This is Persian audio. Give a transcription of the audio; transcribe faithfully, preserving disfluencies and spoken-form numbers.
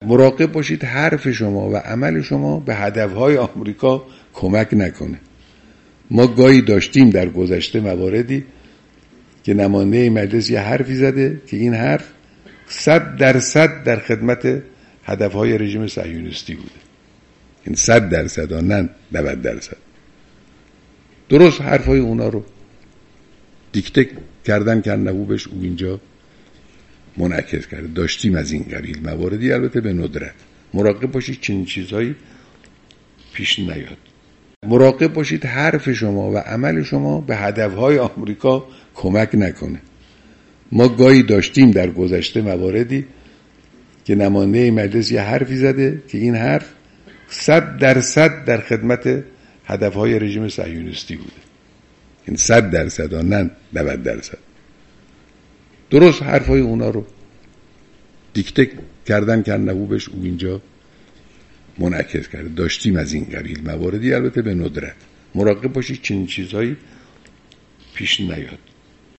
مراقب باشید حرف شما و عمل شما به هدفهای آمریکا کمک نکنه. ما گاهی داشتیم در گذشته مواردی که نماینده مجلس یه حرفی زده که این حرف صد درصد در خدمت هدفهای رژیم صهیونیستی بوده. این صد درصد ها، نه نود درصد. درست حرفای اونا رو دیکته کردن که نبوبش او اینجا منعکس کرده. داشتیم از این قبیل مواردی، البته به ندرت. مراقب باشید چنین چیزهایی پیش نیاد. مراقب باشید حرف شما و عمل شما به هدفهای آمریکا کمک نکنه. ما گاهی داشتیم در گذشته مواردی که نماینده مجلس یه حرفی زده که این حرف صد درصد در خدمت هدفهای رژیم صهیونیستی بوده. این صد درصد ها، نه نود درصد. درست حرفای اونا رو دیکته کردن که نبوبش او اینجا منعکس کرده. داشتیم از این قبیل مواردی، البته به ندرت. مراقب باشید چنین چیزهایی پیش نیاد.